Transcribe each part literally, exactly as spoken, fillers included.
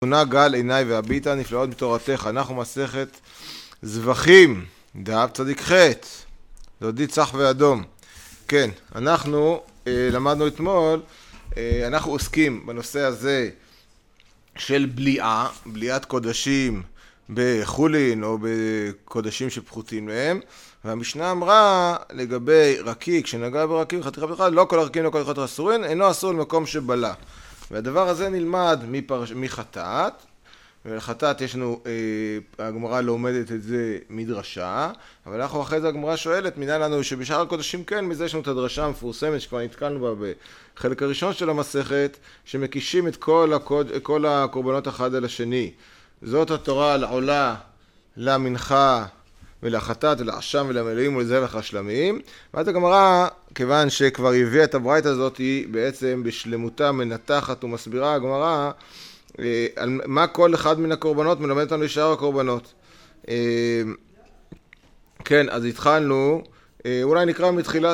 תונה גל עיניי והביטה נפלאות בתורתך. אנחנו מסכת זבחים, דף צדיק ח', דודי צח ואדום. כן, אנחנו אה, למדנו אתמול, אה, אנחנו עוסקים בנושא הזה של בליעה, בליעת קודשים בחולין או בקודשים שפחותים להם, והמשנה אמרה לגבי רקיק שנגע ברקיק חתיכה בכלל, לא כל הרקיקים לא כל חתיכות אסורים, אינו אסור למקום שבלה. והדבר הזה נלמד מפרש... מחטאת, ולחטאת יש לנו, אה, הגמרא לומדת את זה מדרשה, אבל אנחנו אחרי זה הגמרא שואלת, מנין לנו שבשאר הקודשים כן, מזה יש לנו את הדרשה המפורסמת שכבר נתקלנו בה בחלק הראשון של המסכת, שמקישים את כל, הקוד... כל הקורבנות אחד על השני. זאת התורה לעולה, למנחה ולחטאת ולאשם ולמלאים ולזבח השלמים. ואז הגמרא, כיוון שכבר הביאה את הברייתא הזאת, היא בעצם בשלמותה מנתחת ומסבירה הגמרא אה, על מה כל אחד מן הקורבנות מלמד אותנו לשאר הקורבנות. אה, כן, אז התחלנו, אה, אולי נקרא מתחילת...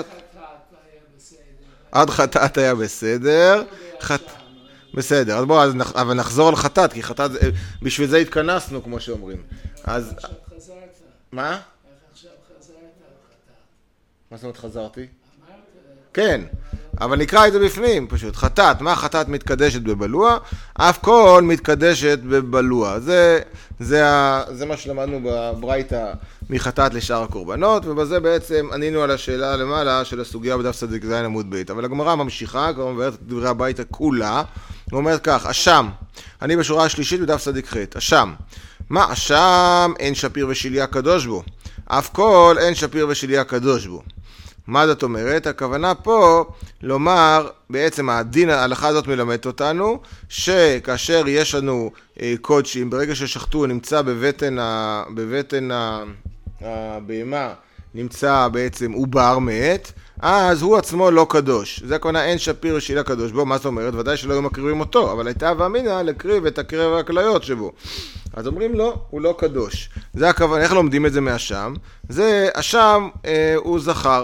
עד חטאת היה בסדר. חט... בסדר, אז בואו, נח... אבל נחזור על חטאת, כי חטאת, בשביל זה התכנסנו, כמו שאומרים. אז... מה? איך עכשיו חזרת על חטאת? מה זאת אומרת חזרתי? אמרת... כן, אבל נקרא את זה בפנים, פשוט. חטאת, מה חטאת מתקדשת בבלוע? אף כל מתקדשת בבלוע. זה, זה, ה... זה מה שלמדנו בברייתא מחטאת לשאר הקורבנות, ובזה בעצם ענינו על השאלה למעלה של הסוגיה בדף צדיק זין עמוד בית. אבל הגמרא ממשיכה, כבר מבארת את דברי הביתה כולה, ואומרת כך, אשם, אני בשורה השלישית בדף צדיק ח', אשם. מה אשם? אין שפיר ושיליה קדוש בו. אף כל אין שפיר ושיליה קדוש בו. מה זאת אומרת? הכוונה פה לומר, בעצם הדין, ההלכה הזאת מלמדת אותנו, שכאשר יש לנו אה, קודשים, ברגע ששחטו נמצא בבטן, ה, בבטן ה, הבהמה, נמצא בעצם עובר מת, אז הוא עצמו לא קדוש. זה הכוונה אין שפיר ושיליה קדוש בו. מה זאת אומרת? ודאי שלא היו מקריבים אותו, אבל הייתה ואמינא לקריב את הקרב והכליות שבו. אז אומרים לו, הוא לא קדוש. זה הכוונה, איך לומדים את זה מהשם? זה, השם אה, הוא זכר.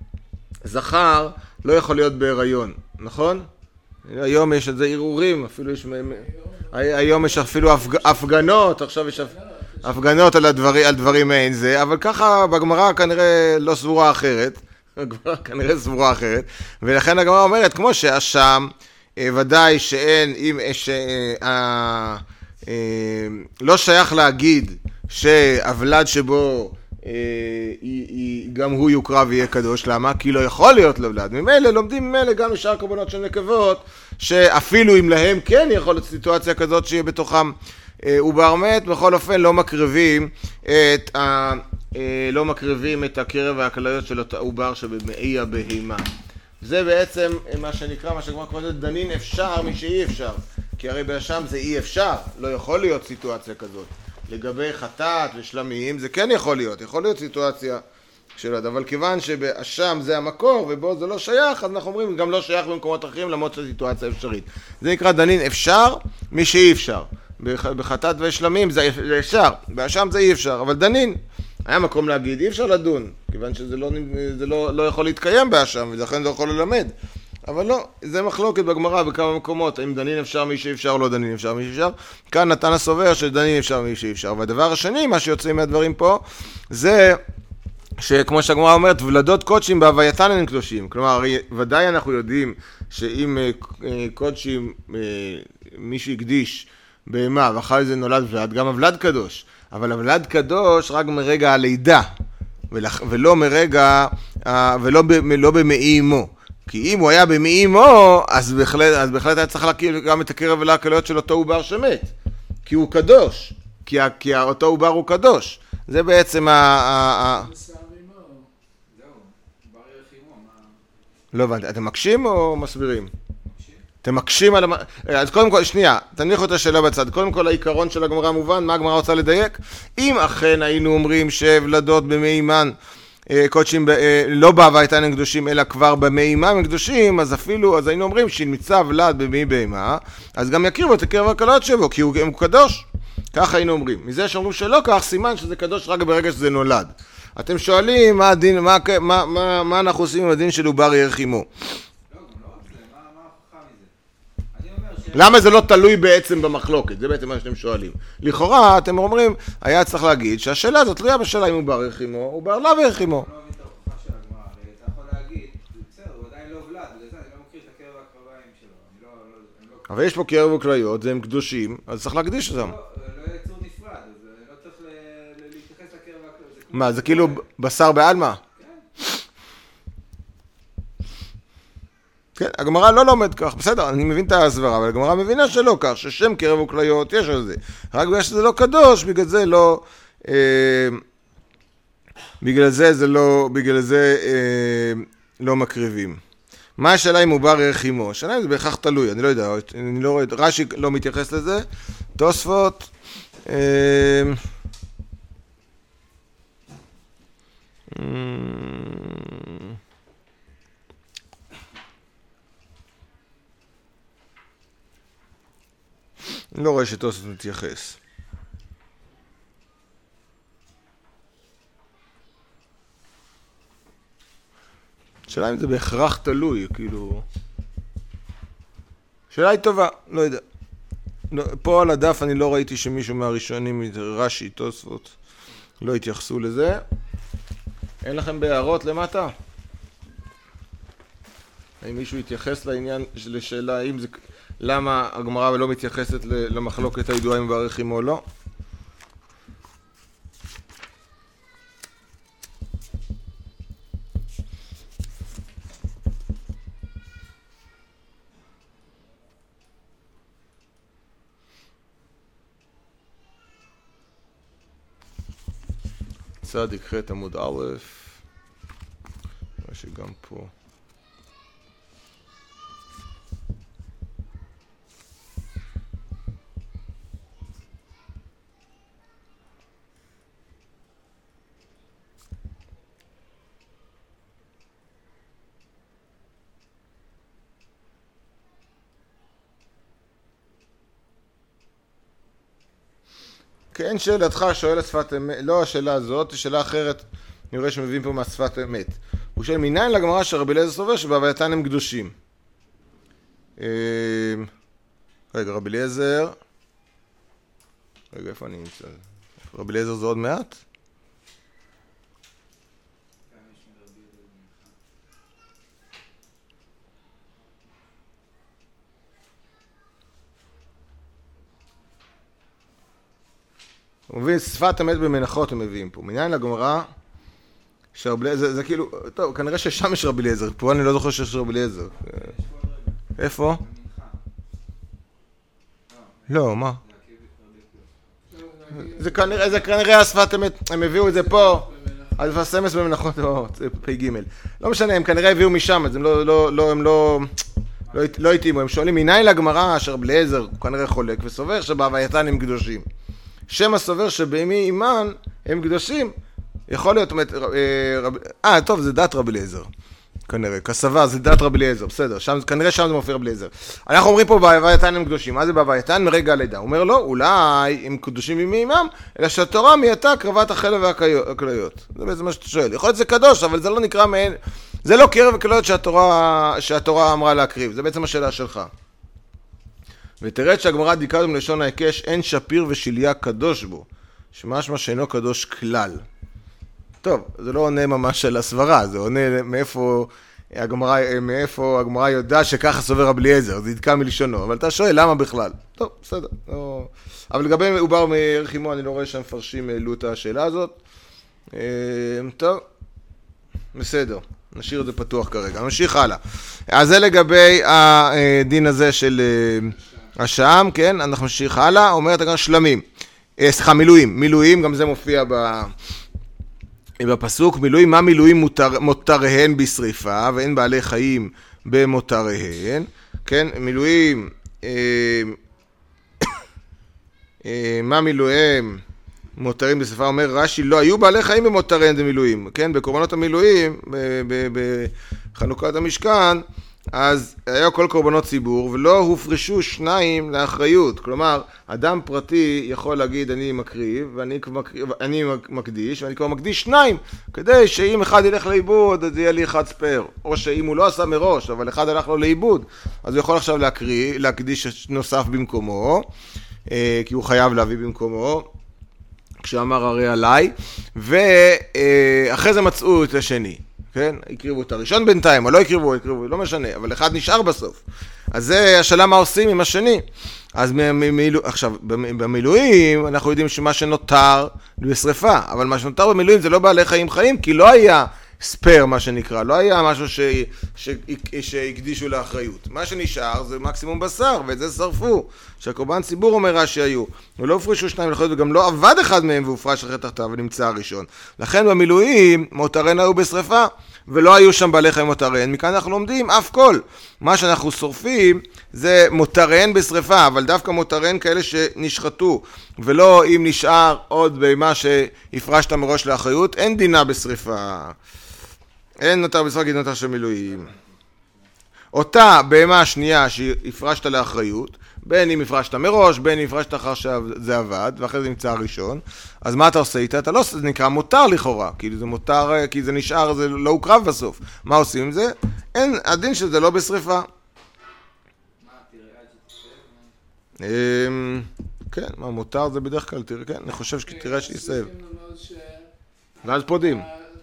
זכר לא יכול להיות בהיריון, נכון? היום יש את זה ערעורים, אפילו יש... היום יש אפילו הפג... הפגנות, עכשיו יש הפגנות על, הדבר... על דברים מעין זה, אבל ככה בגמרא כנראה לא סבורה אחרת. הגמרא כנראה סבורה אחרת, ולכן הגמרא אומרת, כמו שהשם, אה, ודאי שאין, אם... ש... אה, לא שייך להגיד שהוולד שבו אה, היא, היא, גם הוא יוקרא ויהיה קדוש. למה? כי לא יכול להיות לוולד. ממילא לומדים ממילא גם לשאר קורבנות של נקבות, שאפילו אם להם כן יכול להיות סיטואציה כזאת שיהיה בתוכם אה, עובר מת, בכל אופן לא מקריבים את ה... אה, לא מקריבים את הקרב והכליות של אותו עובר שבמעי הבהמה. זה בעצם מה שנקרא, מה שכבר קוראים דנין אפשר מי שאי אפשר. כי הרי באשם זה אי אפשר, לא יכול להיות סיטואציה כזאת. לגבי חטאת ושלמים זה כן יכול להיות, יכול להיות סיטואציה שלו, אבל כיוון שבאשם זה המקור ובו זה לא שייך, אז אנחנו אומרים גם לא שייך במקומות אחרים למרות שסיטואציה אפשרית. זה נקרא דנין אפשר מי שאי אפשר. בחטאת ושלמים זה אפשר, באשם זה אי אפשר, אבל דנין היה מקום להגיד אי אפשר לדון, כיוון שזה לא, זה לא, לא יכול להתקיים באשם ולכן זה יכול ללמד. אבל לא, זה מחלוקת בגמרא בכמה מקומות, האם דנין אפשר מי שאפשר או לא דנין אפשר מי שאפשר. כאן נתן הסובר שדנין אפשר מי שאפשר. והדבר השני, מה שיוצאים מהדברים פה, זה שכמו שהגמרא אומרת, ולדות קודשים בהווייתן הם קדושים. כלומר, ודאי אנחנו יודעים שאם קודשים, מי שהקדיש בהמה ואחרי זה נולד ולד, גם הוולד קדוש. אבל הוולד קדוש רק מרגע הלידה, ולא מרגע, ולא לא במעי אמו. כי אם הוא היה במעי אמו, אז בהחלט, אז בהחלט היה צריך להכיר גם את הקרב והכליות של אותו עובר שמת. כי הוא קדוש. כי, כי אותו עובר הוא קדוש. זה בעצם ה... ה... לא הבנתי, אתם מקשים או מסבירים? אתם מקשים על... אז קודם כל, שנייה, תניחו את השאלה בצד. קודם כל, העיקרון של הגמרא מובן, מה הגמרא רוצה לדייק? אם אכן היינו אומרים שוולדות במעימן, קודשים לא בהווייתן הם קדושים אלא כבר במעימה הם קדושים, אז אפילו, אז היינו אומרים שאם מצא ולד במעי בהמה, אז גם יכירו את הקרב והכליות שבו, כי הוא, הוא קדוש. כך היינו אומרים. מזה שאומרים שלא כך, סימן שזה קדוש רק ברגע שזה נולד. אתם שואלים מה הדין, מה, מה, מה, מה אנחנו עושים עם הדין של עובר ירח עמו. למה זה לא תלוי בעצם במחלוקת? זה בעצם מה שאתם שואלים. לכאורה, אתם אומרים, היה צריך להגיד שהשאלה הזאת תלויה בשאלה אם הוא בערך עמו, הוא בער לאו ערך עמו. לא מבין את ההוכחה של הגמרא, אתה יכול להגיד, בסדר, הוא עדיין לא ולד, בגלל זה אני לא מכיר את הקרב והקרביים שלו. אבל יש פה קרב וכליות, הם קדושים, אז צריך להקדיש אותם. לא יצור נפרד, אז לא צריך להתייחס לקרב והקרביים. מה, זה כאילו בשר בעלמא? כן, הגמרא לא לומד כך, בסדר, אני מבין את הסברה, אבל הגמרא מבינה שלא כך, ששם קרב וכליות יש על זה. רק בגלל שזה לא קדוש, בגלל זה לא, אה, בגלל זה זה לא, בגלל זה אה, לא מקריבים. מה השאלה אם הוא בר ערך עמו? השאלה אם זה בהכרח תלוי, אני לא יודע, אני לא רואה, רש"י לא מתייחס לזה, תוספות, אה, אני לא רואה שתוספות מתייחס. השאלה אם זה בהכרח תלוי, כאילו... שאלה היא טובה, לא יודע. פה על הדף אני לא ראיתי שמישהו מהראשונים, רש"י, תוספות, לא התייחסו לזה. אין לכם בהערות למטה? האם מישהו יתייחס לעניין, לשאלה האם זה... למה הגמרא לא מתייחסת למחלוקת הידועה אם בערך עמו או לא? צדיק ח' עמוד א', רואה שגם פה כן, שאלתך שואל שפת אמת, לא השאלה הזאת, שאלה אחרת, אני רואה שמביאים פה מהשפת אמת. הוא שואל, מניין לגמרא שרבי אליעזר סובר שבהווייתן הם קדושים? רגע, רבי אליעזר, רגע, איפה אני נמצא? רבי אליעזר זה עוד מעט? הוא מביא שפת אמת במנחות הם מביאים פה. מניין לגמרא שרבי אליעזר, זה כאילו, טוב, כנראה ששם יש רבי אליעזר, פה אני לא זוכר שיש רבי אליעזר. איפה? לא, מה? זה כנראה, זה כנראה השפת אמת, הם הביאו את זה פה, אז פסמס במנחות, זה פי גימל. לא משנה, הם כנראה הביאו משם, אז הם לא, לא, לא, הם לא, לא התאימו, הם שואלים, מניין לגמרא שרבי אליעזר, הוא כנראה חולק וסובר שבהווייתן הם קדושים. שם הסובר שבימי אימן הם קדושים, יכול להיות, אה, טוב, זה דת רבי אליעזר, כנראה, כסבה, זה דת רבי אליעזר, בסדר, שם, כנראה שם זה מופיע רבי אליעזר. אנחנו אומרים פה, בהווייתן הם קדושים, מה זה בהווייתן? מרגע הלידה. הוא אומר לו, אולי הם קדושים בימי אימם, אלא שהתורה מייתה קרבת החלב והכליות. זה בעצם מה שאתה שואל. יכול להיות זה קדוש, אבל זה לא נקרא מעין, זה לא קרב וכליות שהתורה, שהתורה אמרה להקריב, זה בעצם השאלה שלך. ותראה שהגמרא דיקה מלשון ההיקש, אין שפיר ושליה קדוש בו, שמשמע שאינו קדוש כלל. טוב, זה לא עונה ממש של הסברה, זה עונה מאיפה הגמרא, מאיפה הגמרא יודעה שככה סובר רבי אליעזר, זה דיקה מלשונו, אבל אתה שואל למה בכלל? טוב, בסדר. לא... אבל לגבי עובר מערך עמו, אני לא רואה שהמפרשים העלו את השאלה הזאת. טוב, בסדר. נשאיר את זה פתוח כרגע, נמשיך הלאה. אז זה לגבי הדין הזה של השעם, כן? אנחנו נמשיך הלאה, אומרת גם שלמים. סליחה, מילואים. מילואים, גם זה מופיע ב... בפסוק. מילואים, מה מילואים מותר, מותריהן בשריפה, ואין בעלי חיים במותריהן. כן? מילואים, אה, אה, מה מילואים מותרים בשריפה, אומר רש"י, לא היו בעלי חיים במותריהן במילואים. כן? בקורבנות המילואים, בחנוכת המשכן, אז היה כל קורבנות ציבור, ולא הופרשו שניים לאחריות. כלומר, אדם פרטי יכול להגיד, אני מקריב, ואני אני מקדיש, ואני כבר מקדיש שניים, כדי שאם אחד ילך לאיבוד, אז יהיה לי אחד ספר. או שאם הוא לא עשה מראש, אבל אחד הלך לו לאיבוד, אז הוא יכול עכשיו להקריב, להקדיש נוסף במקומו, כי הוא חייב להביא במקומו, כשאמר הרי עליי, ואחרי זה מצאו את השני. כן? הקריבו את הראשון בינתיים, או לא הקריבו, הקריבו, לא משנה, אבל אחד נשאר בסוף. אז זה השאלה מה עושים עם השני. אז ממילוא, עכשיו, במילואים אנחנו יודעים שמה שנותר בשריפה, אבל מה שנותר במילואים זה לא בעלי חיים חיים, כי לא היה ספר, מה שנקרא, לא היה משהו ש... ש... שהקדישו לאחריות. מה שנשאר זה מקסימום בשר, ואת זה שרפו. שהקורבן ציבור אומר רש"י היו, ולא הופרשו שניים לאחריות, וגם לא עבד אחד מהם והופרש אחרי תחתיו ונמצא הראשון. לכן במילואים מותרן היו בשריפה, ולא היו שם בעלי חיים מותרן. מכאן אנחנו לומדים אף כל. מה שאנחנו שורפים זה מותרן בשריפה, אבל דווקא מותרן כאלה שנשחטו, ולא אם נשאר עוד בהמה שהפרשת מראש לאחריות, אין דינה בשריפה. אין נותר בשריפה כי נותר של מילואים. אותה בהמה השנייה שהפרשת לאחריות, בין אם הפרשת מראש, בין אם הפרשת אחר שזה עבד, ואחרי זה נמצא הראשון, אז מה אתה עושה איתה? אתה לא עושה, זה נקרא מותר לכאורה, כי זה מותר, כי זה נשאר, זה לא הוקרב בסוף. מה עושים עם זה? אין, הדין שזה לא בשריפה. מה, תראה שתסב? כן, מה מותר זה בדרך כלל, תראה, כן, אני חושב שתראה שיסב. ואז פודים.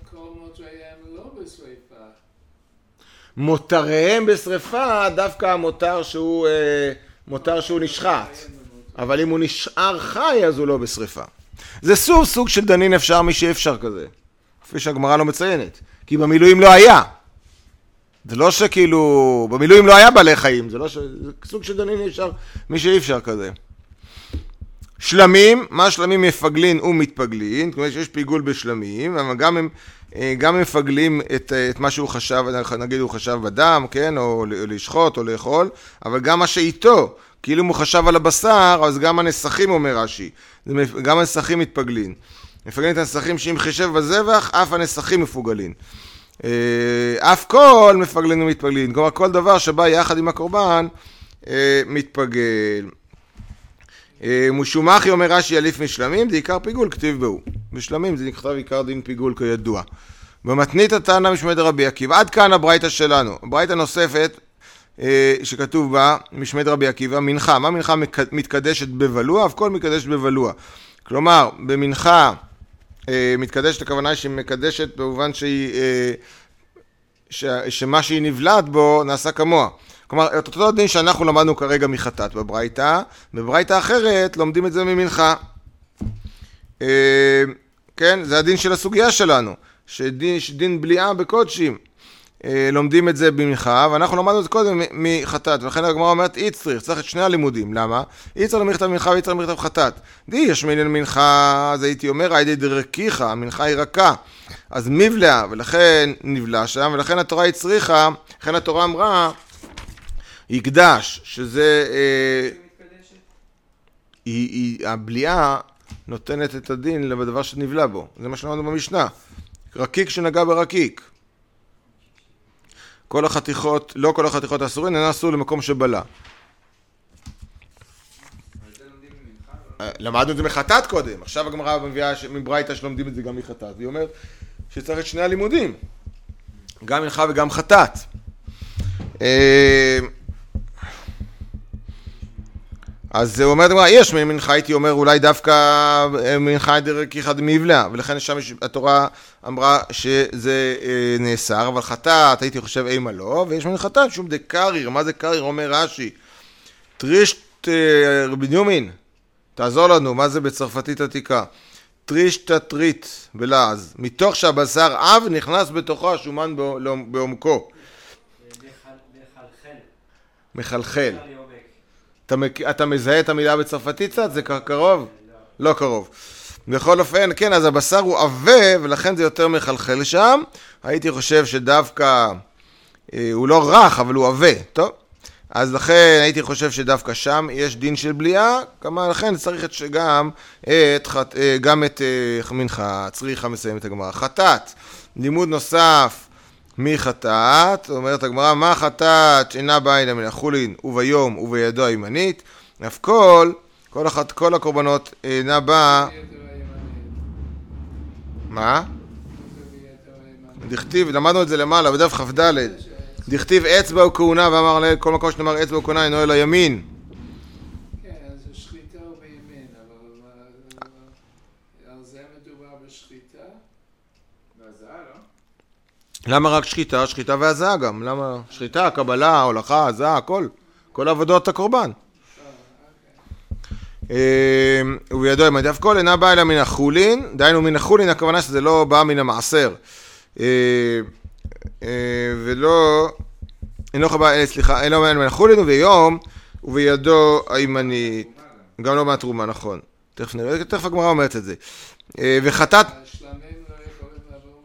מותריהם בשריפה, דווקא המותר שהוא, מותר שהוא נשחט. אבל אם הוא נשאר חי, אז הוא לא בשריפה. זה סוג סוג של דנין אפשר מי שאפשר כזה. כפי שהגמרא לא מציינת. כי במילואים לא היה. זה לא שכאילו, במילואים לא היה בעלי חיים. זה לא ש... זה סוג של דנין אפשר מי שאפשר כזה. שלמים, מה שלמים מפגלין ומתפגלין. כלומר שיש פיגול בשלמים, אבל גם הם... גם מפגלים את, את מה שהוא חשב, נגיד הוא חשב בדם, כן, או לשחוט או לאכול, אבל גם מה שאיתו, כאילו אם הוא חשב על הבשר, אז גם הנסחים אומר רש"י, גם הנסחים מתפגלין. מפגלין את הנסחים שאם חישב בזבח, אף הנסחים מפוגלין. אף כל מפגלין ומתפגלין, כלומר כל דבר שבא יחד עם הקורבן, מתפגל. משומחי אומר רש"י אליף משלמים, זה עיקר פיגול, כתיב בהו. בשלמים זה נכתב עיקר דין פיגול כידוע. במתנית התנא משמי דרבי עקיבא, עד כאן הברייתא שלנו. הברייתא נוספת שכתוב בה, משמי דרבי עקיבא, מנחה. מה מנחה מתקדשת בבלוע? אף כל מתקדשת בבלוע. כלומר, במנחה מתקדשת, הכוונה היא שהיא מקדשת במובן שהיא, שמה שהיא נבלעת בו נעשה כמוה. כלומר, את אותו דין שאנחנו למדנו כרגע מחטאת בברייתא, בברייתא אחרת לומדים את זה ממנחה. כן, זה הדין של הסוגיה שלנו, שדין, שדין בליעה בקודשים, לומדים את זה במנחה, ואנחנו למדנו את זה קודם מחטאת, ולכן הגמרא אומרת, אי צריך, צריך את שני הלימודים, למה? אי צריך למכתב מנחה ואי צריך למכתב חטאת. די, יש מינן מנחה, אז הייתי אומר, הייתי דרקיחה, המנחה היא רכה, אז מבלעה, ולכן נבלע שם, ולכן התורה היא צריכה, לכן התורה אמרה, יקדש, שזה, היא, היא, הבליעה נותנת את הדין לדבר שנבלע בו. זה מה שלמדנו במשנה. רקיק שנגע ברקיק. כל החתיכות, לא כל החתיכות האסורים, הן אסור למקום שבלע. למדנו את זה מחטאת קודם. עכשיו הגמרא מביאה מברייתא שלומדים את זה גם מחטאת. והיא אומרת שצריך את שני הלימודים. גם מנחה וגם חטאת. אז הוא אומר, יש מנחה, הייתי אומר, אולי דווקא מנחה דרקיחא דמבלע, ולכן שם התורה אמרה שזה נאסר, אבל חטאת, הייתי חושב אימה לא, ויש מנחתה, שום דקריר, מה זה קריר? אומר רש"י, טרישט רבי ניומין, תעזור לנו, מה זה בצרפתית עתיקה? טרישט טריט בלעז, מתוך שהבשר עב נכנס בתוכו השומן בעומקו. מחלחל. אתה, אתה מזהה את המילה בצרפתית קצת? זה קרוב? לא קרוב. בכל אופן, כן, אז הבשר הוא עבה, ולכן זה יותר מחלחל שם. הייתי חושב שדווקא, אה, הוא לא רך, אבל הוא עבה. טוב? אז לכן הייתי חושב שדווקא שם יש דין של בליעה, כמה לכן צריך את שגם את, גם את אה, מנחה, צריכה מסיים את הגמרא. חטאת, לימוד נוסף, מי חטאת? אומרת הגמרא, מה חטאת שאינה באה אלא מן החולין וביום ובידו הימנית? אף כל, כל, אחת, כל הקורבנות אינה באה... מה? דכתיב, למדנו את זה למעלה, בדף כ"ד. דכתיב אצבע וכהונה, ואמר עליהם, כל מקום שנאמר אצבע וכהונה אינו אלא ימין. כן, אז השחיטה הוא בימין, אבל על זה מדובר בשחיטה? והזעה, לא? למה רק שחיטה? שחיטה והזעה גם. למה? שחיטה, קבלה, הולכה, הזעה, הכל. כל עבודות הקורבן. ובידו הימנית, אף כל אינה באה אלא מן החולין, דהיינו מן החולין, הכוונה שזה לא בא מן המעשר. ולא, אינו חבא, סליחה, אינו בא מן החולין וביום, ובידו הימנית. גם לא מהתרומה, נכון. תכף נראה, תכף הגמרא אומרת את זה. וחטאת... השלמים לא יכולים לעבור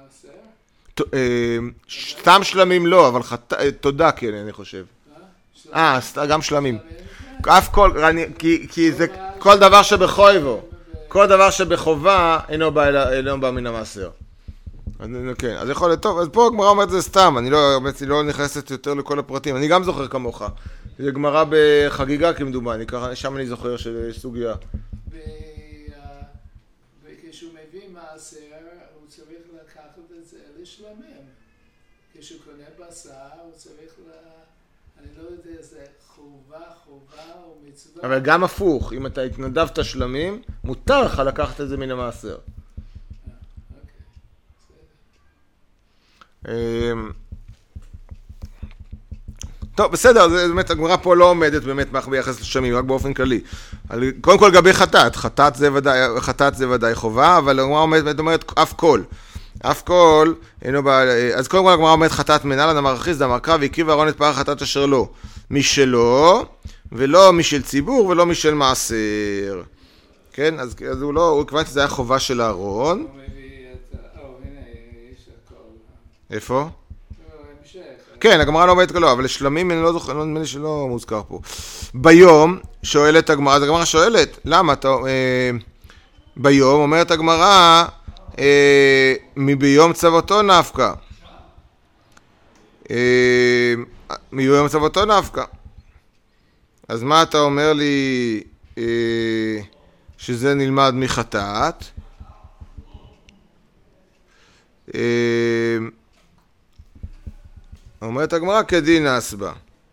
מהמעשר? סתם שלמים לא, אבל תודה כן, אני חושב. אה, גם שלמים. אף כל, כי, כי זה כל דבר שבחויבו, כל דבר שבחובה אינו בא, אינו בא מן המעשר. אז, כן, אז יכול להיות טוב, אז פה הגמרא אומרת זה סתם, אני לא, בעצם לא נכנסת יותר לכל הפרטים, אני גם זוכר כמוך. זה גמרא בחגיגה כמדומני, ככה, שם אני זוכר שיש סוגיה. וכשהוא מביא מעשר, הוא צריך לקחת את זה לשלמים. כשהוא קונה בשר, הוא צריך ל... אני לא יודע, זה חובה, חובה או מצווה. אבל גם הפוך, אם אתה התנדבת שלמים, מותר לך לקחת את זה מן המעשר. טוב, בסדר, באמת, הגמרא פה לא עומדת באמת ביחס לשלמים, רק באופן כללי. קודם כל לגבי חטאת, חטאת זה ודאי, חטאת זה ודאי חובה, אבל הגמרא עומדת, אומרת, אף כל. אף כל, אינו בא, אז קודם כל הגמרא אומרת חטאת מנהלן, אמר אחיסדא, דאמר קרא, והקריב אהרון את פר החטאת אשר לו, משלו, ולא משל ציבור, ולא משל מעשר. כן, אז, אז הוא לא, הוא כיוון שזה היה חובה של אהרון. הוא מביא את... או, הנה, יש הכל. איפה? לא, המשך. כן, הגמרא לא אומרת כלא, אבל לשלמים אני לא זוכר, לא נדמה לי שלא מוזכר פה. ביום, שואלת הגמרא, אז הגמרא שואלת, למה אתה... אה, ביום, אומרת הגמרא, אה, מביום צוותו נפקא. אה, מיום צוותו נפקא. אז מה אתה אומר לי אה, שזה נלמד מחטאת? אה, אומרת הגמרא כדין אסבא.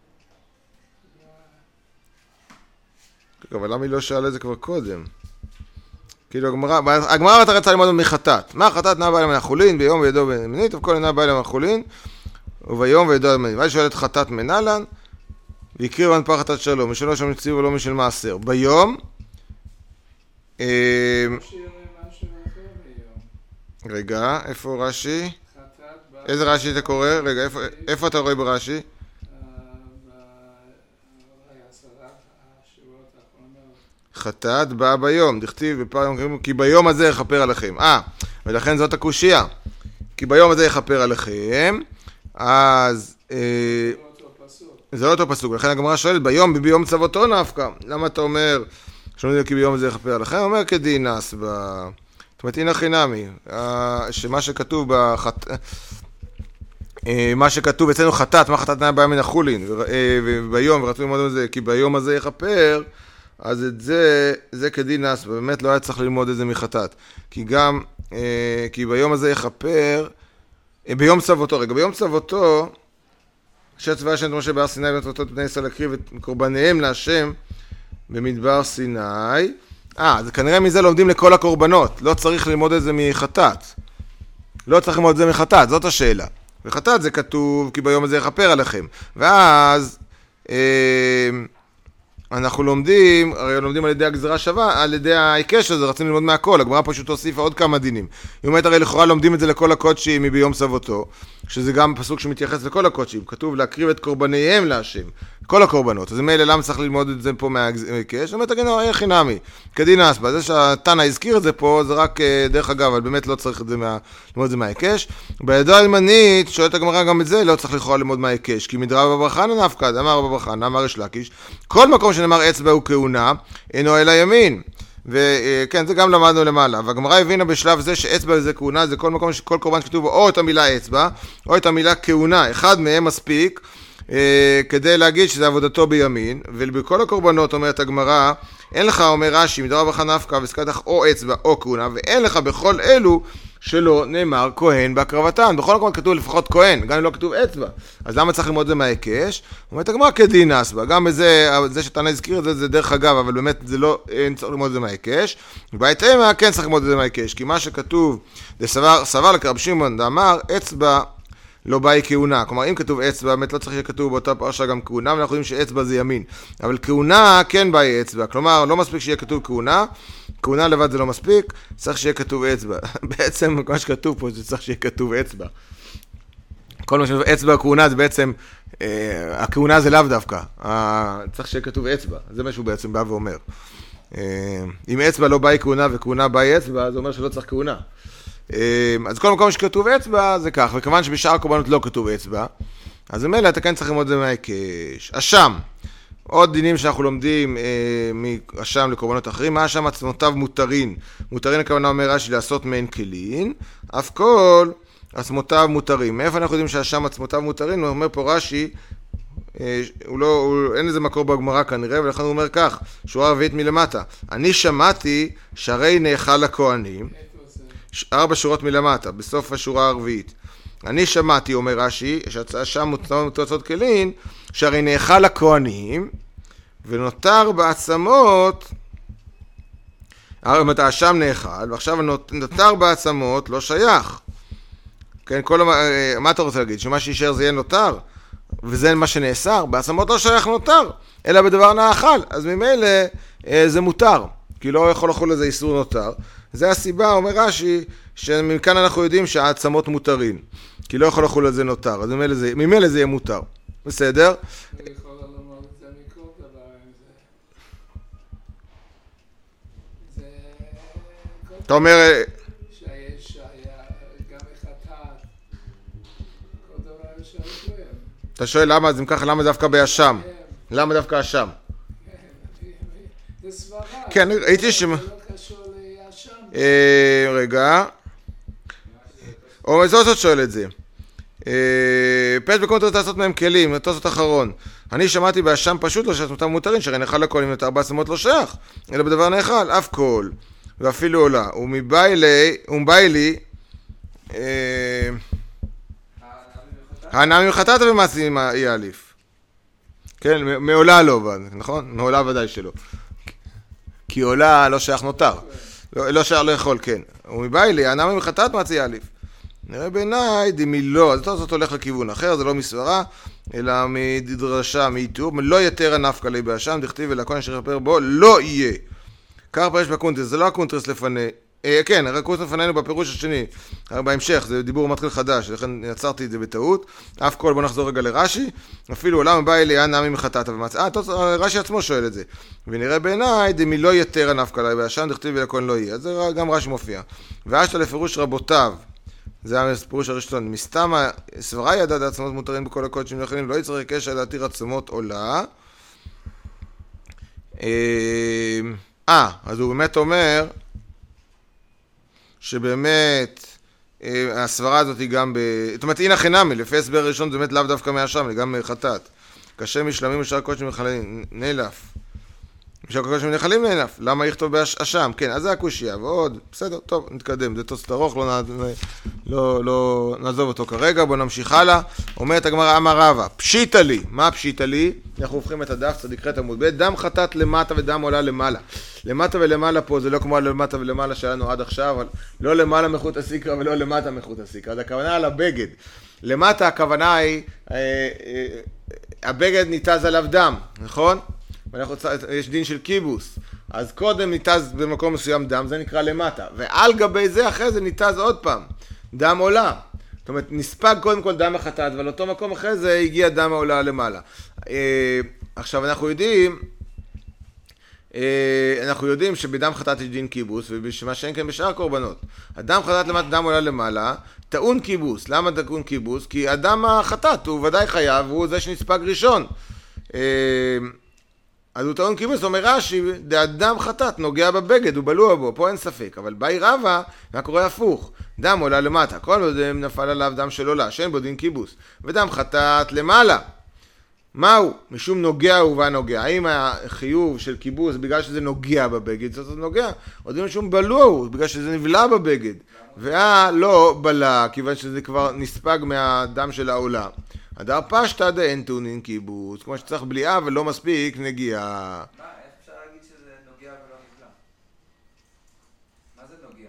אבל למה היא לא שאלה את זה כבר קודם? כאילו הגמרא, הגמרא אתה רצה ללמוד מחטאת. מה חטאת? נע בא אליהם החולין, ביום וידו במנית, וכל נע בא אליהם החולין, וביום וידו במנית. והיא שואלת חטאת מנהלן, והקריב ען פר חטאת שלו, משלו שם נציב ולא משל מעשר. ביום, רגע, איפה רש"י? איזה רש"י אתה קורא? רגע, איפה, איפה אתה רואה ברש"י? חטאת באה ביום, דכתיב בפר יום, כי ביום הזה יכפר עליכם. אה, ולכן זאת הקושיה. כי ביום הזה יכפר עליכם, אז... אה, זה לא אותו פסוק, לכן הגמרא שואלת, ביום, ביום צוותו נפקא. למה אתה אומר, שאומרים כי ביום הזה יכפר עליכם? הוא אומר כדין אס, ב... זאת אומרת, הנה חינמי, שמה שכתוב בחט... מה שכתוב אצלנו חטאת, מה חטאת נהיה באה מן החולין, וביום, ורצו ללמוד את זה, כי ביום הזה יכפר, אז את זה, זה כדין נס, באמת לא היה צריך ללמוד את זה מחטאת. כי גם, כי ביום הזה יכפר, ביום צוותו, רגע, ביום צוותו, שצבא השם את משה בהר סיני וצוותות בני ישראל להקריב את קורבניהם להשם במדבר סיני. אה, אז כנראה מזה לומדים לכל הקורבנות, לא צריך ללמוד את זה מחטאת. לא צריך ללמוד את זה מחטאת, זאת השאלה. וחטאת זה כתוב, כי ביום הזה יכפר עליכם. ואז, אה, אנחנו לומדים, הרי לומדים על ידי הגזרה שווה, על ידי ההיקש הזה, רצינו ללמוד מהכל, הגמרא פשוט הוסיפה עוד כמה דינים. היא אומרת, הרי לכאורה לומדים את זה לכל הקודשים מביום צוותו, שזה גם פסוק שמתייחס לכל הקודשים, כתוב להקריב את קורבניהם להשם, כל הקורבנות, אז מילא למה צריך ללמוד את זה פה מההיקש? זאת אומרת, תגידו, היה חינמי, כדין אסבא, זה שהתנא הזכיר את זה פה, זה רק דרך אגב, אבל באמת לא צריך את זה מה, ללמוד את זה מההיקש. בידו הימנית, שואלת הגמרא גם את זה, לא צריך לכאורה ללמוד מההיקש, כי מדרב רבא בר חנא נפקא, אמר רבא בר חנא, אמר ריש לקיש, כל מקום שנאמר אצבע וכהונה, אינו אלא ימין. וכן, זה גם למדנו למעלה. והגמרא הבינה בשלב זה שאצבע זה כהונה, זה כל מקום שכל קורבן שכתוב בו או את המילה אצבע, או את המילה כהונה. אחד מהם מספיק אה, כדי להגיד שזה עבודתו בימין, ובכל הקורבנות אומרת הגמרא, אין לך, אומר רש"י, מדרב אחא נפקא וסקדח או אצבע או כהונה, ואין לך בכל אלו שלא נאמר כהן בהקרבתן. בכל מקום כתוב לפחות כהן, גם אם לא כתוב אצבע. אז למה צריך ללמוד את זה מההיקש? אומרת הגמרא כדין אסבע. גם בזה, זה שתנא הזכיר את זה, זה דרך אגב, אבל באמת זה לא, אין צריך ללמוד את זה מההיקש. ובהתאמה כן צריך ללמוד את זה מההיקש, כי מה שכתוב, זה סבר, סבר לקרב שמעון, דאמר, אצבע לא באי כהונה. כלומר, אם כתוב אצבע, באמת לא צריך שכתוב באותה פרשה גם כהונה, ואנחנו יודעים שאצבע זה ימין. אבל כהונה כן באי אצבע. כלומר, לא מספיק שיהיה כתוב כהונה, כהונה לבד זה לא מספיק, צריך שיהיה כתוב אצבע. בעצם, מה שכתוב פה, זה צריך שיהיה כתוב אצבע. כל מה שכתוב אצבע, כהונה זה בעצם, אה, הכהונה זה לאו דווקא. אה, צריך שיהיה כתוב אצבע. זה מה שהוא בעצם בא ואומר. אה, אם אצבע לא באי כהונה וכהונה באי אצבע, זה אומר שלא צריך כהונה. אז כל מקום שכתוב אצבע זה כך, וכמובן שבשאר הקורבנות לא כתוב אצבע, אז במילא אתה כן צריך ללמוד את זה מההיקש. אשם, עוד דינים שאנחנו לומדים אה, מאשם לקורבנות אחרים, מה אשם עצמותיו מותרין. מותרין הכוונה אומר רש"י לעשות מעין כלין, אף כל עצמותיו מותרים. מאיפה אנחנו יודעים שאשם עצמותיו מותרין? הוא אומר פה רש"י, אה, הוא לא, הוא, אין איזה מקור בגמרא כנראה, ולכן הוא אומר כך, שורה רביעית מלמטה, אני שמעתי שהרי נאכל לכהנים, ארבע שורות מלמטה, בסוף השורה הרביעית. אני שמעתי, אומר רש"י, שהשם מותרות כלין, שהרי נאכל לכהנים, ונותר בעצמות, השם נאכל, ועכשיו נותר בעצמות, לא שייך. כן, כל, מה אתה רוצה להגיד? שמה שישאר זה יהיה נותר, וזה מה שנאסר, בעצמות לא שייך נותר, אלא בדבר נאכל, אז ממילא זה מותר, כי לא יכול לחול לזה איסור נותר. זה הסיבה, אומר רש"י, שמכאן אנחנו יודעים שהעצמות מותרים, כי לא יכול לחול על זה נותר, אז ממילא זה, ממילא זה יהיה מותר. בסדר? אני יכול ללמוד את זה מכל דבר עם זה. זה... אתה אומר... שיש גם החטאת, כל דבר אפשר לקיים. אתה שואל למה, אז אם ככה, למה דווקא באשם? למה דווקא אשם? זה סברה. כן, הייתי ש... רגע, או זאת שואל את זה. פרש בקומות רוצה לעשות מהם כלים, אותו זאת אחרון. אני שמעתי באשם פשוט לא שעצמותם מותרים, שהרי נאכל לכל, אם יותר בעצמות לא שייך, אלא בדבר נאכל, אף כל, ואפילו עולה. ומבאי לי, הנעמי מחטאת ומעשים יהיה אליף. כן, מעולה לא, נכון? מעולה ודאי שלא. כי עולה לא שייך נותר. לא, לא שייך לאכול, כן. ומבאי לי, הנעמי מחטאת מעשי אליף. נראה בעיניי, דמי לא, אז זאת הולך לכיוון אחר, זה לא מסברה, אלא מדרשה, מאיתור, לא יתר הנפקא לי באשם, דכתיב ולכהן אשר יכפר בו, לא יהיה. כך פרש בקונטרס, זה לא הקונטרס לפני, אה, כן, הקונטרס לפנינו בפירוש השני, בהמשך, זה דיבור מתחיל חדש, לכן יצרתי את זה בטעות, אף כל, בוא נחזור רגע לרש"י, אפילו עולם מבאי לי, הנעמי מחטאת ומצא, אה, רש"י עצמו שואל את זה, ונראה בעיניי, דמי לא יתר הנפקא לי באשם, דכתיב ולכהן לא יהיה, אז זה גם רש"י מופיע. ואשת לפירוש רבותיו, זה הפירוש הראשון, מסתם סברה ידע עצמות מותרים בכל הקודשים לאחרים, לא יצטרך קשר להתיר עצמות עולה. אה, אז הוא באמת אומר, שבאמת, הסברה הזאת היא גם ב... זאת אומרת, הנה חינמי, לפי הסבר הראשון, זה באמת לאו דווקא מהשם, היא גם חטאת. קשה משלמים ושאר הקודשים נחלים, נאלף. משאר הקודשים נחלים נאלף. למה יכתוב באשם? כן, אז זה הקושיה, ועוד, בסדר, טוב, נתקדם, זה תוספות ארוך, לא, לא, לא נעזוב אותו כרגע, בוא נמשיך הלאה. אומרת הגמרא אמר רבא, פשיטה לי, מה פשיטה לי? אנחנו הופכים את הדף, צדיק ח' עמוד ב', דם חטאת למטה ודם עולה למעלה. למטה ולמעלה פה זה לא כמו למטה ולמעלה שלנו עד עכשיו, אבל לא למעלה מחוט הסיקרא ולא למטה מחוט הסיקרא, אז הכוונה על הבגד. למטה הכוונה היא, אה, אה, הבגד ניתז עליו דם, נכון? יש דין של קיבוס, אז קודם ניתז במקום מסוים דם, זה נקרא למטה, ועל גבי זה אחרי זה ניתז עוד פעם, דם עולה. זאת אומרת, נספג קודם כל דם החטאת, אבל אותו מקום אחרי זה הגיע דם העולה למעלה. עכשיו אנחנו יודעים, אנחנו יודעים שבדם חטאת יש דין קיבוס, ובשמה שאין כן בשאר קורבנות. הדם חטאת למטה, דם עולה למעלה, טעון קיבוס. למה טעון קיבוס? כי הדם החטאת הוא ודאי חייב, הוא זה שנספג ראשון. אז הוא טעון קיבוס, אומר רש"י, דאדם חטאת נוגע בבגד, הוא בלוע בו, פה אין ספק. אבל באי רבא, מה קורה הפוך? דם עולה למטה, כל עוד נפל עליו דם של עולה, שאין בו דין קיבוס. ודם חטאת למעלה. מהו? משום נוגע ובא נוגע. האם החיוב של קיבוס בגלל שזה נוגע בבגד, זאת נוגע? או דין משום בלוע הוא, בגלל שזה נבלע בבגד. ואה לא בלע, כיוון שזה כבר נספג מהדם של העולה. הדר פשטא דאין טעונין קיבוס, כמו שצריך בליעה ולא מספיק נגיעה. מה, איך אפשר להגיד שזה נוגע ולא נבלע? מה זה נוגע?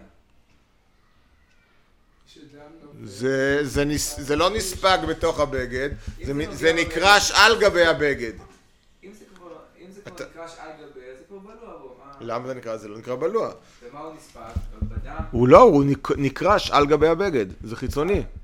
זה, זה, נס, זה לא נספג בתוך הבגד, זה, זה נקרש על גבי הבגד. אם זה כבר, אם זה כבר נקרש על גבי, זה כבר בלוע בו. למה זה נקרא? זה לא נקרא בלוע. ומה הוא נספג? בדם? הוא לא, הוא נקרש על גבי הבגד, זה חיצוני. מה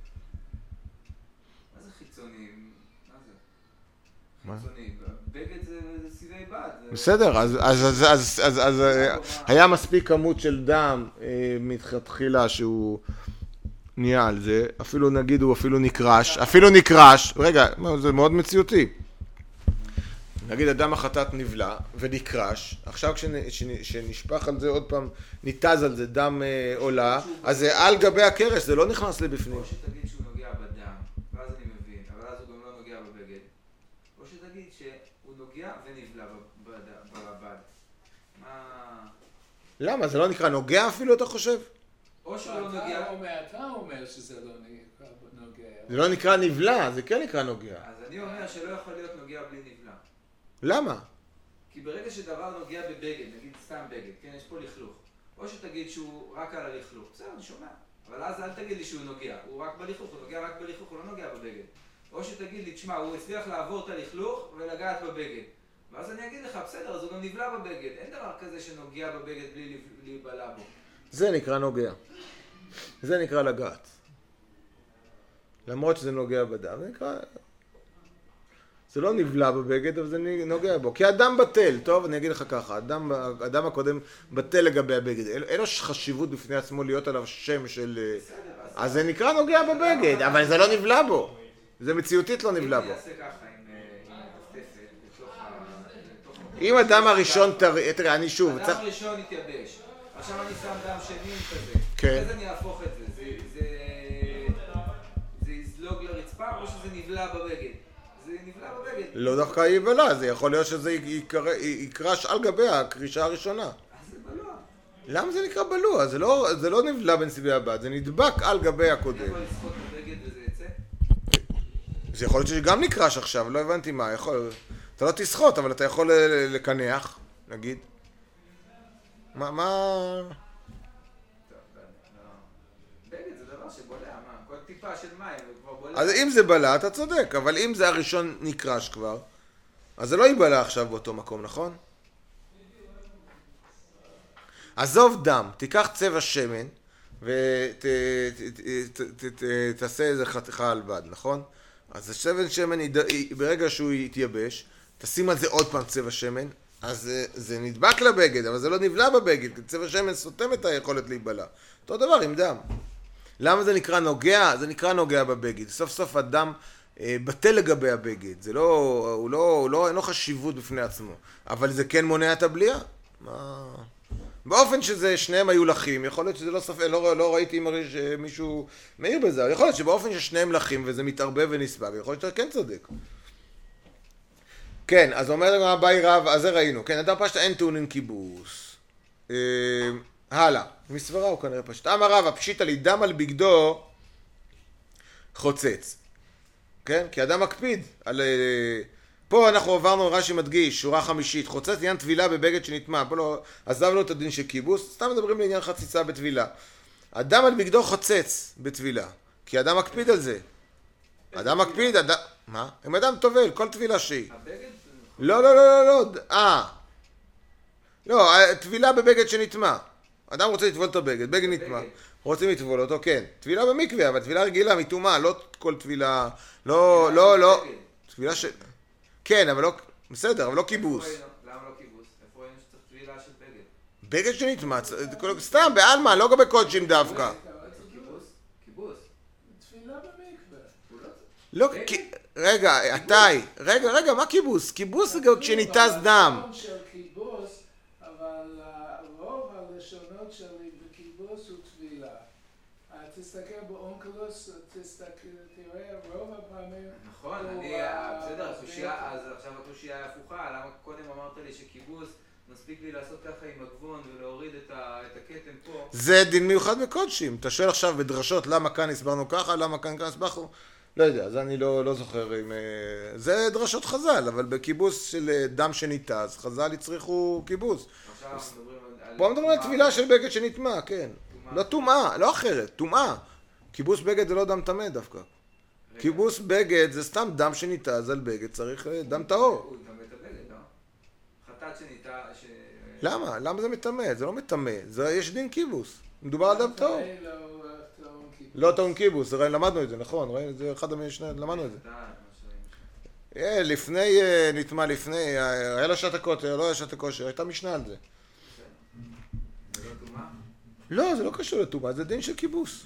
זה חיצוני? מה זה? חיצוני. בגד זה סיבי בד. בסדר, אז, אז, אז, אז, אז, אז היה מספיק כמות של דם מתחילה שהוא נהיה על זה, אפילו נגיד הוא אפילו נקרש, אפילו נקרש, רגע, זה מאוד מציאותי. נגיד אדם החטאת נבלע ונקרש, עכשיו כשנשפך על זה עוד פעם, ניתז על זה דם עולה, אז זה על גבי הקרש, זה לא נכנס לבפנים. או שתגיד שהוא נוגע בדם, ואז אני מבין, אבל אז הוא גם לא נוגע בבגד. או שתגיד שהוא נוגע ונבלע בבד. מה... למה? זה לא נקרא נוגע אפילו, אתה חושב? או שהוא לא נוגע... אתה אומר שזה לא נוגע. זה לא נקרא נבלע, זה כן נקרא נוגע. אז אני אומר שלא יכול להיות נוגע בלי נבלע. למה? כי ברגע שדבר נוגע בבגד, נגיד סתם בגד, כן, יש פה לכלוך. או שתגיד שהוא רק על הלכלוך, בסדר, אני שומע. אבל אז אל תגיד לי שהוא נוגע, הוא רק בלכלוך, הוא נוגע רק בלכלוך, הוא לא נוגע בבגד. או שתגיד לי, תשמע, הוא הצליח לעבור את הלכלוך ולגעת בבגד. ואז אני אגיד לך, בסדר, אז הוא גם נבלע בבגד. אין דבר כזה שנוגע בבגד בלי להיבלע בו. זה נקרא נוגע. זה נקרא לגעת. למרות שזה נוגע בדם, זה נקרא... זה לא נבלע בבגד, אבל זה נוגע בו. כי הדם בטל, טוב, אני אגיד לך ככה, הדם, הדם הקודם בטל לגבי הבגד. אין לו חשיבות בפני עצמו להיות עליו שם של... אז זה נקרא נוגע בבגד, אבל זה לא נבלע בו. זה מציאותית לא נבלע בו. אם אני אעשה ככה עם הטפטפת, בתוך ה... אם הדם הראשון, תראה, אני שוב... הדם הראשון יתייבש. עכשיו אני שם דם שני כזה. כן. אז אני אהפוך את זה. זה יזלוג לרצפה או שזה נבלע בבגד? זה נבלע בבגד. לא דווקא יבלע, זה יכול להיות שזה יקרש על גבי הקרישה הראשונה. אז זה בלוע. למה זה נקרא בלוע? זה לא, זה לא נבלע בין סיבי הבד, זה נדבק על גבי הקודם. אני יכול לסחוט בבגד וזה יצא? זה יכול להיות שגם נקרש עכשיו, לא הבנתי מה, יכול... אתה לא תסחוט, אבל אתה יכול לקנח, נגיד. מה, מה... בגד זה דבר שבולע, מה? כל טיפה של מים, הוא כבר בולע. אז אם זה בלע, אתה צודק, אבל אם זה הראשון נקרש כבר, אז זה לא ייבלע עכשיו באותו מקום, נכון? עזוב דם, תיקח צבע שמן ותעשה איזה חתיכה על בד, נכון? אז הצבע שמן, ברגע שהוא יתייבש, תשים על זה עוד פעם צבע שמן, אז זה, זה נדבק לבגד, אבל זה לא נבלע בבגד, כי צבע שמן סותם את היכולת להיבלע. אותו דבר עם דם. למה זה נקרא נוגע? זה נקרא נוגע בבגד. סוף סוף הדם אה, בטל לגבי הבגד. זה לא, הוא לא, הוא לא, אין לו חשיבות בפני עצמו. אבל זה כן מונע את הבליעה. מה... באופן שזה, שניהם היו לחים, יכול להיות שזה לא ספק, לא, לא ראיתי מישהו מעיר בזה, יכול להיות שבאופן ששניהם לחים וזה מתערבב ונסבג, יכול להיות שאתה כן צודק. כן, אז אומר לנו הבאי רב, אז זה ראינו, כן, אדם פשטה אין טעונין קיבוס. אה, הלאה, מסברה הוא כנראה פשט. אמר רב, הפשיטה לי דם על בגדו חוצץ. כן, כי אדם מקפיד על... פה אנחנו עברנו, רש"י מדגיש, שורה חמישית, חוצץ עניין טבילה בבגד שנטמע, פה לא עזבנו את הדין של קיבוס, סתם מדברים לעניין חציצה בטבילה. אדם על בגדו חוצץ בטבילה, כי אדם מקפיד על זה. אדם מקפיד, אדם... מה? אם אדם טובל, כל טבילה שהיא. הבגד? לא, לא, לא, לא, לא, אה. לא, טבילה בבגד שנטמע. אדם רוצה לטבול את הבגד, בגד נטמע. רוצים לטבול אותו, כן. טבילה במקווה, אבל טבילה רגילה, מטומאה, לא כל טבילה... לא, לא, לא. טבילה של... כן, אבל לא... בסדר, אבל לא קיבוס. למה לא קיבוס? איפה ראינו שצריך טבילה של בגד? בגד שנטמע, סתם, בעלמא, לא בקודשים דווקא. קיבוס? קיבוס. תפילה במקווה. לא, רגע, עתאי, רגע, רגע, מה כיבוס? כיבוס זה גם כשניתז דם. הלשון של כיבוס, אבל רוב הלשונות שלי בכיבוס הוא טבילה. תסתכל באונקלוס, תראה, רוב הפעמים... נכון, אני, בסדר, הקושייה, אז עכשיו הקושייה היא הפוכה, למה קודם אמרת לי שכיבוס, מספיק לי לעשות ככה עם הגבון ולהוריד את הכתם פה. זה דין מיוחד בקודשים. אתה שואל עכשיו בדרשות למה כאן הסברנו ככה, למה כאן כאן הסברנו? לא יודע, זה אני לא, לא זוכר אם... זה דרשות חז"ל, אבל בכיבוס של דם שניתז, חז"ל הצריכו כיבוס. עכשיו מדברים על... פה מדברים על טבילה של בגד שנטמע, כן. לא טומאה, לא אחרת, טומאה. כיבוס בגד זה לא דם טמא דווקא. כיבוס בגד זה סתם דם שניתז על בגד, צריך דם טהור. הוא יטמא את הבגד, לא? חטאת שניתה... למה? למה זה מטמא? זה לא מטמא, יש דין כיבוס. מדובר על דם טהור. לא טעון כיבוס, למדנו את זה, נכון, ראינו את זה, אחד המשנה, למדנו את זה. לפני, נטמע לפני, היה לו שעת הכושר, לא היה שעת הכושר, הייתה משנה על זה. זה לא טומאה? לא, זה לא קשור לטומאה, זה דין של כיבוס.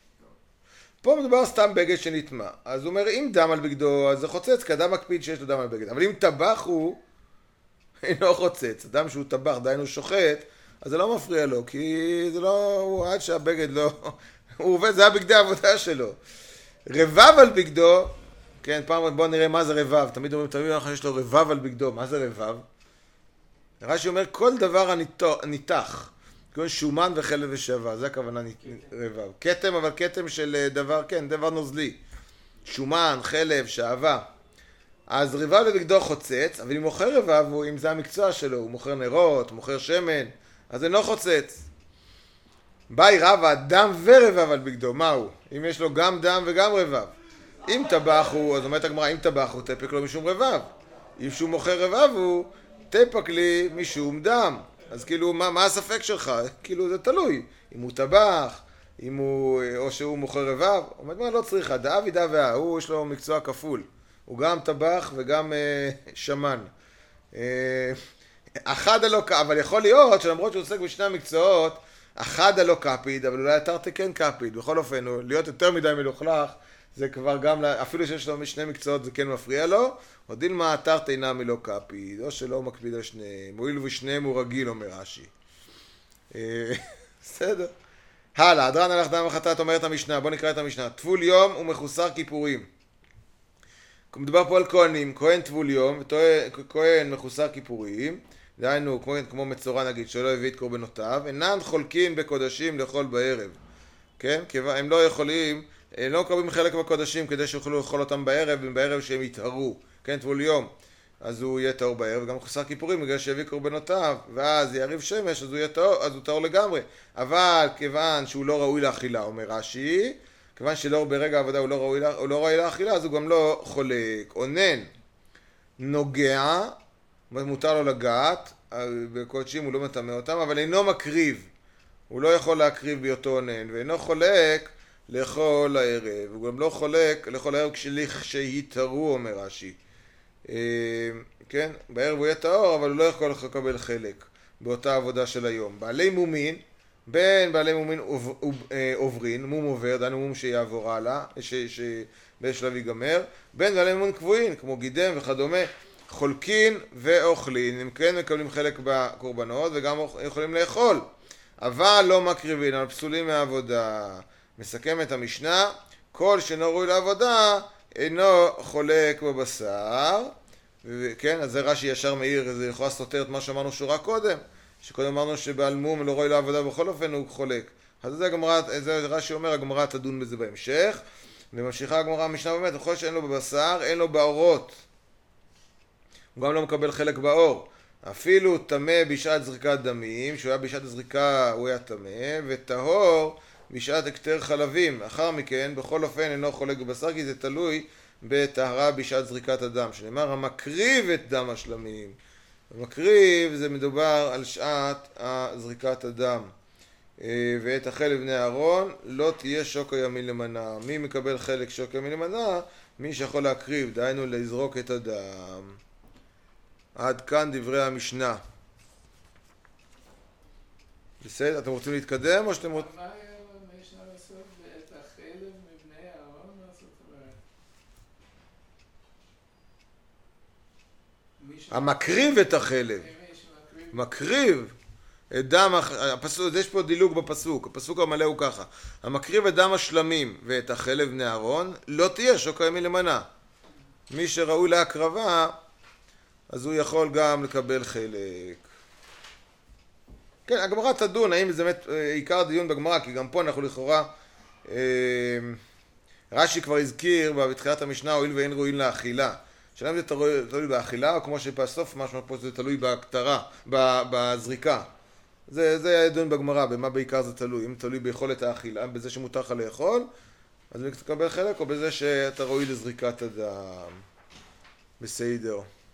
פה מדובר סתם בגד שנטמע. אז הוא אומר, אם דם על בגדו, אז זה חוצץ, כי אדם מקפיד שיש לו דם על בגד. אבל אם טבח הוא, אינו חוצץ. אדם שהוא טבח, דיינו שוחט, אז זה לא מפריע לו, כי זה לא, הוא עד שהבגד לא... הוא עובד, זה היה בגדי העבודה שלו. רבב על בגדו, כן, פעם בואו נראה מה זה רבב. תמיד אומרים, תמיד אומרים שיש לו רבב על בגדו. מה זה רבב? רש"י אומר, כל דבר הניתח. כגון שומן וחלב ושווה, זה הכוונה רבב. כתם, אבל כתם של דבר, כן, דבר נוזלי. שומן, חלב, שעבה. אז רבב לבגדו חוצץ, אבל אם מוכר רבב, אם זה המקצוע שלו, הוא מוכר נרות, מוכר שמן, אז זה לא חוצץ. באי רבא, דם ורבב על בגדו, מהו? אם יש לו גם דם וגם רבב. אם טבח הוא, אז אומרת הגמרא, אם טבח הוא, תפק לו משום רבב. אם שהוא מוכר רבב הוא, תפק לי משום דם. אז כאילו, מה, מה הספק שלך? כאילו, זה תלוי. אם הוא טבח, אם הוא, או שהוא מוכר רבב, אומרת מה, לא צריכה, דאבי דאבה, הוא יש לו מקצוע כפול. הוא גם טבח וגם אה, שמן. אה, אחד הלא, אבל יכול להיות שלמרות שהוא עוסק בשני המקצועות, אחד הלא קפיד, אבל אולי התרתי כן קפיד. בכל אופן, להיות יותר מדי מלוכלך, זה כבר גם, אפילו שיש לו שני מקצועות זה כן מפריע לו, או דילמה התרתי אינה מלא קפיד, או שלא מקפיד על שניהם, הואיל ושניהם הוא רגיל, אומר רש"י. בסדר. הלאה, הדרן הלך דם וחטאת, אומרת המשנה, בוא נקרא את המשנה. טבול יום ומחוסר כיפורים. מדובר פה על כהנים, כהן טבול יום, כהן מחוסר כיפורים, דהיינו, כמו, כמו מצורע נגיד, שלא הביא את קורבנותיו, אינן חולקים בקודשים לאכול בערב. כן? כי הם לא יכולים, הם לא מקבלים חלק בקודשים כדי שיוכלו לאכול אותם בערב, בערב שהם יתהרו. כן, טבול יום. אז הוא יהיה טהור בערב, וגם חוסר כיפורים, בגלל שהביא קורבנותיו, ואז יריב שמש, אז הוא יהיה טהור, אז הוא טהור לגמרי. אבל כיוון שהוא לא ראוי לאכילה, אומר רש"י, כיוון שלא ברגע העבודה הוא לא ראוי, הוא לא ראוי לאכילה, אז הוא גם לא חולק. אונן, נוגע, מותר לו לגעת, בקודשים הוא לא מטמא אותם, אבל אינו מקריב. הוא לא יכול להקריב בהיותו אונן, ואינו חולק לאכול הערב. הוא גם לא חולק לאכול הערב כשליך שיתהרו, אומר רש"י. כן, בערב הוא יהיה טהור, אבל הוא לא יכול לקבל חלק באותה עבודה של היום. בעלי מומין, בין בעלי מומין עוברין, מום עובר, דנו מום שיעבור הלאה, שבשלב ייגמר, בין בעלי מומין קבועים, כמו גידם וכדומה, חולקין ואוכלין, הם כן מקבלים חלק בקורבנות וגם יכולים לאכול, אבל לא מקריבין, אבל פסולים מהעבודה. מסכם את המשנה, כל שאינו ראוי לעבודה אינו חולק בבשר, כן, אז זה רש"י ישר מאיר, זה יכול סותר את מה שאמרנו שורה קודם, שקודם אמרנו שבעל מום לא ראוי לעבודה בכל אופן הוא חולק. אז זה הגמרא, זה רש"י אומר, הגמרא תדון בזה בהמשך, וממשיכה הגמרא המשנה באמת, כל שאין לו בבשר, אין לו באורות. הוא גם לא מקבל חלק באור. אפילו טמא בשעת זריקת דמים, שהוא היה בשעת הזריקה הוא היה טמא, וטהור בשעת הקטר חלבים. אחר מכן, בכל אופן אינו חולק בבשר, כי זה תלוי בטהרה בשעת זריקת הדם. שנאמר, המקריב את דם השלמים. המקריב זה מדובר על שעת זריקת הדם. ואת החל לבני אהרון, לא תהיה שוק הימין למנה. מי מקבל חלק שוק הימין למנה? מי שיכול להקריב, דהיינו לזרוק את הדם. עד כאן דברי המשנה. בסדר, אתם רוצים להתקדם או שאתם רוצים... מה היה המשנה לעשות את החלב מבני אהרון? מה זאת אומרת? המקריב את החלב. מקריב את דם, הפסוק, יש פה דילוג בפסוק, הפסוק המלא הוא ככה: המקריב את דם השלמים ואת החלב בני אהרון, לא תהיה שוקה מלמנה. מי שראוי להקרבה, אז הוא יכול גם לקבל חלק. כן, הגמרא תדון, האם זה באמת עיקר דיון בגמרא, כי גם פה אנחנו לכאורה, אה, רש"י כבר הזכיר בתחילת המשנה, הואיל ואין ראויים לאכילה. שאלה אם זה תלוי באכילה, או כמו שבסוף משהו פה זה תלוי בהקטרה, בזריקה. זה, זה היה דיון בגמרא, במה בעיקר זה תלוי. אם תלוי ביכולת האכילה, בזה שמותר לך לאכול, אז אתה תקבל חלק, או בזה שאתה ראוי לזריקת הדם. בסדר.